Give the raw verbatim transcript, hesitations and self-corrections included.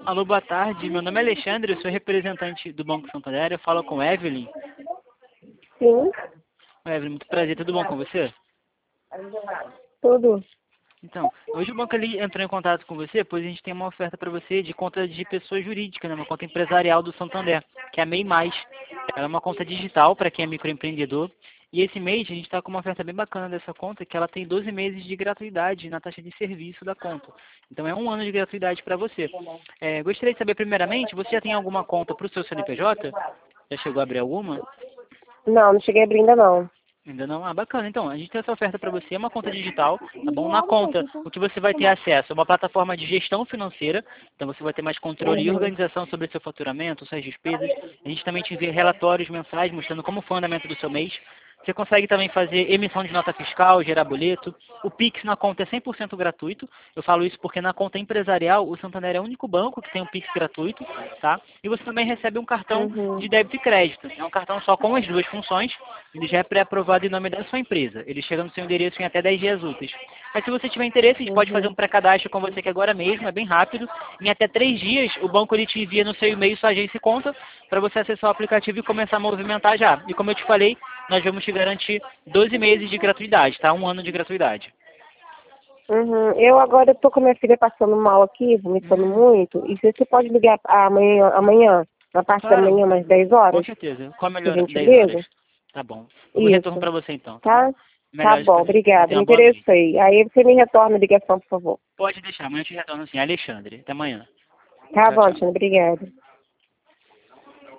Alô, boa tarde. Meu nome é Alexandre, eu sou representante do Banco Santander. Eu falo com Evelyn. Sim, Oi, Evelyn, muito prazer. Tudo bom com você? tudo. Então, hoje o banco ali entrou em contato com você, pois a gente tem uma oferta para você de conta de pessoa jurídica, né? Uma conta empresarial do Santander, que é a MEI Mais. Ela é uma conta digital para quem é microempreendedor. E esse mês a gente está com uma oferta bem bacana dessa conta, que ela tem doze meses de gratuidade na taxa de serviço da conta. Então é um ano de gratuidade para você. É, gostaria de saber primeiramente, você já tem alguma conta para o seu C N P J? Já chegou a abrir alguma? Não, não cheguei a abrir ainda não. Ainda não? Ah, bacana. Então, a gente tem essa oferta para você, é uma conta digital, tá bom? Na conta, o que você vai ter acesso é uma plataforma de gestão financeira, então você vai ter mais controle e Uhum. organização sobre seu faturamento, suas despesas. A gente também te envia relatórios mensais mostrando como foi o andamento do seu mês. Você consegue também fazer emissão de nota fiscal, gerar boleto. O Pix na conta é cem por cento gratuito. Eu falo isso porque na conta empresarial, o Santander é o único banco que tem um Pix gratuito, tá? E você também recebe um cartão Uhum. de débito e crédito. É um cartão só com as duas funções. Ele já é pré-aprovado em nome da sua empresa. Ele chega no seu endereço em até dez dias úteis. Mas se você tiver interesse, a gente pode fazer Uhum. um pré-cadastro com você aqui agora mesmo, é bem rápido. Em até três dias, o banco ele te envia no seu e-mail sua agência e conta para você acessar o aplicativo e começar a movimentar já. E como eu te falei, nós vamos te garantir doze meses de gratuidade, tá? Um ano de gratuidade. Uhum. Eu agora estou com a minha filha passando mal aqui, vomitando Hum, muito. E você pode ligar amanhã, amanhã, na parte da claro, manhã, umas dez com horas, certeza. Qual a por melhor? dez horas. gentileza? Tá bom. Eu vou retorno Isso, para você então, tá bom? tá? Tá Melhoras bom, para você. Você obrigada. tenha Me uma boa noite. interessei. Aí você me retorna a ligação, por favor. Pode deixar, amanhã eu te retorno assim. Alexandre, até amanhã. Tá Tchau, bom, tchau. Tina, obrigada.